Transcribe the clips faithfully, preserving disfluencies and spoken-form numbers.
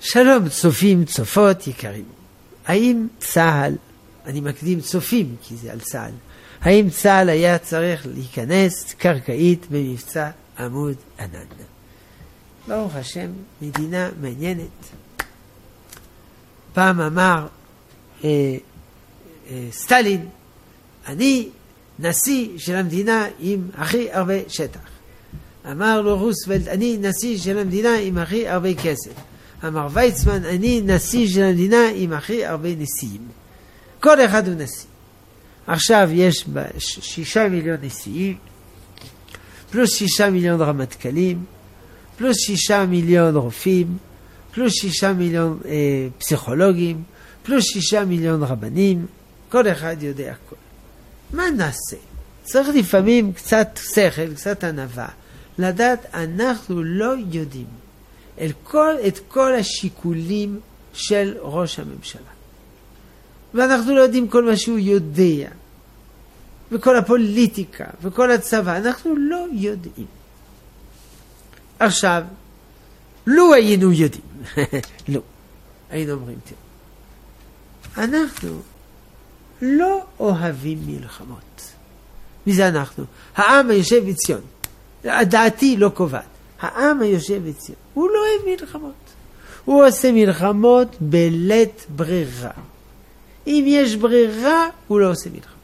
שלום צופים, צופות יקרים. האם צה"ל, אני מקדים צופים כי זה על צה"ל, האם צה"ל היה צריך להיכנס קרקעית במבצע עמוד ענן? ברוך השם, מדינה מעניינת. פעם אמר אה, אה, סטלין, אני נשיא של המדינה עם הכי הרבה שטח. אמר לו רוסוולט, אני נשיא של המדינה עם הכי הרבה כסף. אמר ויצמן, אני נשיא של המדינה עם הכי הרבה נשיאים. כל אחד הוא נשיא. עכשיו יש שישה מיליון נשיאים, פלוס שישה מיליון רמטכ"לים, פלוס שישה מיליון רופאים, פלוס שישה מיליון אה, פסיכולוגים, פלוס שישה מיליון רבנים. כל אחד יודע הכל. מה נעשה? צריך לפעמים קצת שכל, קצת ענווה, לדעת אנחנו לא יודעים את כל, את כל השיקולים של ראש הממשלה. ואנחנו לא יודעים כל מה שהוא יודע. וכל הפוליטיקה, וכל הצבא, אנחנו לא יודעים. עכשיו, לא היינו יודעים. לא. היינו אומרים, תראו. אנחנו לא אוהבים מלחמות. מי זה אנחנו? העם היושב בציון. דעתי לא קובעת. העם היושב בציון. הוא לא אוהב מלחמות. הוא עושה מלחמות בלית ברירה. אם יש ברירה, הוא לא עושה מלחמה.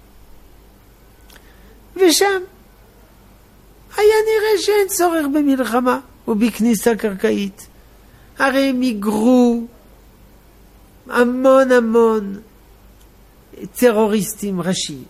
ושם היה נראה שאין צורך במלחמה ובכניסה קרקעית. הרי הם יגרו המון המון טרוריסטים ראשיים.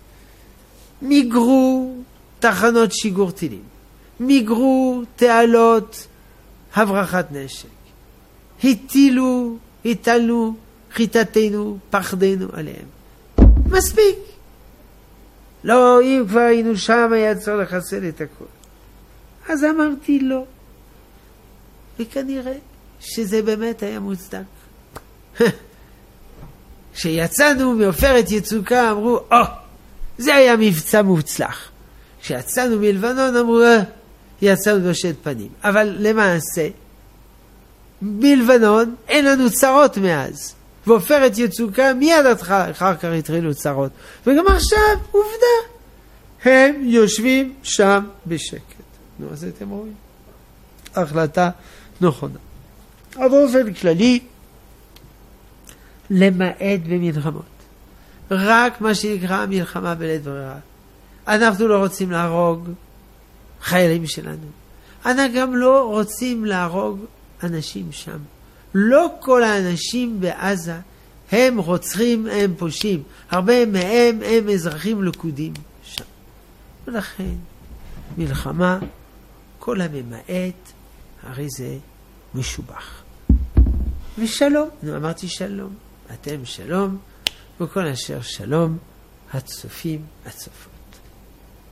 מיגרו תחנות שיגור טילים. מיגרו תעלות הברחת נשק. הטילו, הטלנו חיטתנו, פחדנו עליהם. מספיק. לא, אם כבר היינו שם היה צריך לחסל את הכל. אז אמרתי לא. וכנראה שזה באמת היה מוצדק. כשיצאנו מעופרת יצוקה אמרו, או, oh, זה היה מבצע מוצלח. כשיצאנו מלבנון אמרו, אה, יצאנו בשד פנים. אבל למעשה, בלבנון אין לנו צרות מאז. ועופרת יצוקה מיד אחר כך התחילו צרות. וגם עכשיו, עובדה, הם יושבים שם בשקט. נו, אז אתם רואים. החלטה נכונה. אבל באופן כללי, למעט במלחמות. רק מה שנקרא מלחמה בלית ברירה. אנחנו לא רוצים להרוג חיילים שלנו. אנחנו גם לא רוצים להרוג אנשים שם. לא כל האנשים בעזה הם רוצחים, הם פושעים. הרבה מהם הם אזרחים לקודים שם. ולכן, מלחמה, כל הממעט, הרי זה משובח. ושלום, נו, אמרתי שלום. אתם שלום, וכל אשר שלום, הצופים, הצופות.